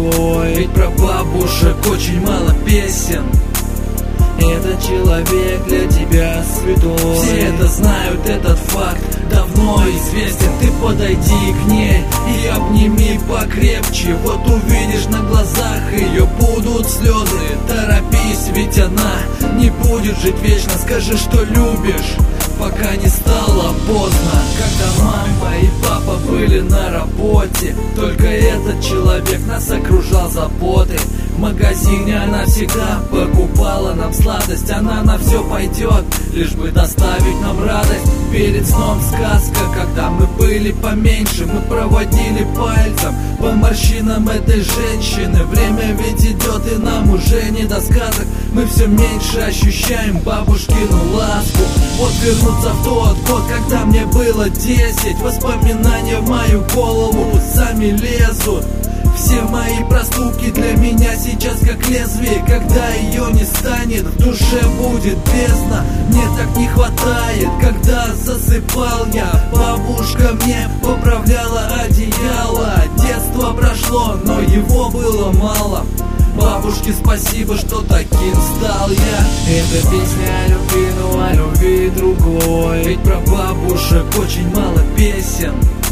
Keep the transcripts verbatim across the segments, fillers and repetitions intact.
другой. Ведь про бабушек очень мало песен. Этот человек для тебя святой. Все это знают, этот факт давно известен. Ты подойди к ней и обними покрепче. Вот увидишь на глазах ее будут слезы. Торопись, ведь она не будет жить вечно. Скажи, что любишь, пока не стало поздно. Когда мама и папа были на работе, только этот человек нас окружал заботой. В магазине она всегда покупала нам сладость. Она на все пойдет, лишь бы доставить нам радость. Перед сном сказка, когда мы были поменьше, мы проводили пальцем по морщинам этой женщины. Время ведь идет, и нам уже не до сказок. Мы все меньше ощущаем бабушкину ласку. Вот вернуться в тот год, когда мне было десять. Воспоминания в мою голову сами лезут. Все мои проступки для меня сейчас как лезвие. Когда ее не станет, в душе будет бездна. Мне так не хватает, когда засыпал я. Бабушка мне поправляла одеяло. Детство прошло, но его было мало. Бабушке спасибо, что таким стал я. Эта песня о любви, но о любви другой. Ведь про бабушек очень мало песен.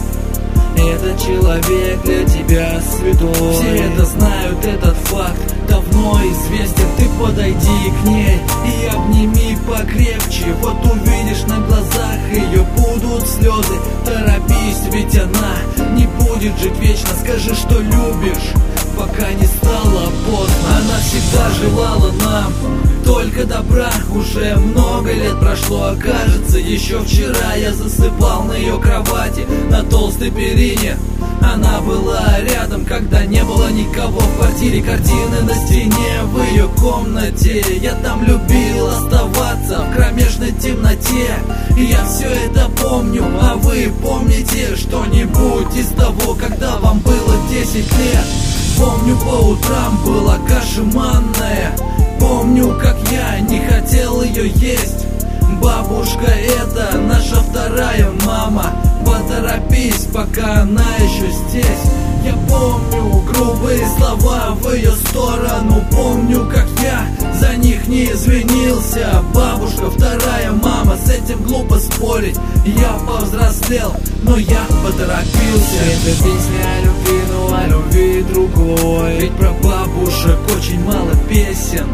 Этот человек для тебя святой. Все это знают, этот факт давно известен. Ты подойди к ней и обними покрепче. Вот увидишь на глазах ее будут слезы. Торопись, ведь она не будет жить вечно. Скажи, что любишь, пока не стало поздно. Она всегда желала нам только добра. Уже много лет прошло, а кажется, еще вчера я засыпал на ее кровати, на толстой перине. Она была рядом, когда не было никого в квартире. Картины на стене в ее комнате. Я там любил оставаться в кромешной темноте. И я все это помню, а вы помните что-нибудь из того, когда вам было десять лет? Помню, по утрам была каша манная. Помню, как я не хотел ее есть. Бабушка — это наша вторая мама. Поторопись, пока она еще здесь. Я помню грубые слова в ее сторону. Помню, как я за них не извинился. Бабушка — вторая мама, с этим глупо спорить. Я повзрослел, но я поторопился. Это песня о любви, но о любви другой. Ведь про бабушек очень мало песен.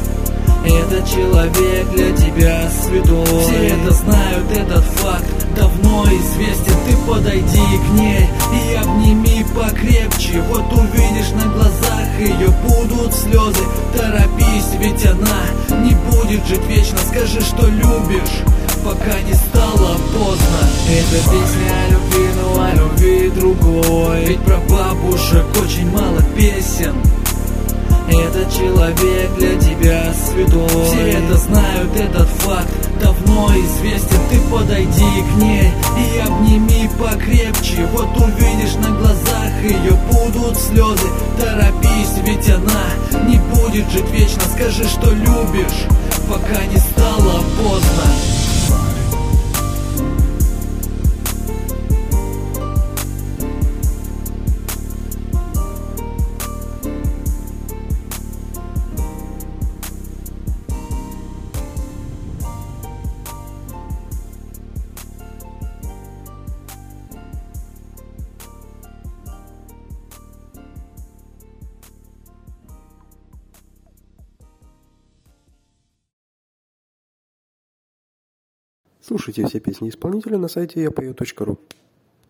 Этот человек для тебя святой. Все это знают, этот факт давно известен. Ты подойди к ней и обними покрепче. Вот увидишь на глазах ее будут слезы. Торопись, ведь она не будет жить вечно. Скажи, что любишь, пока не стало поздно. Это песня о любви, но о любви другой. Ведь про бабушек очень мало песен. Этот человек для тебя святой. Все это знают, этот факт давно известен. Ты подойди к ней и обними покрепче. Вот увидишь на глазах ее будут слезы. Торопись, ведь она не будет жить вечно. Скажи, что любишь, пока не стало поздно. Слушайте все песни исполнителя на сайте я пою точка ру.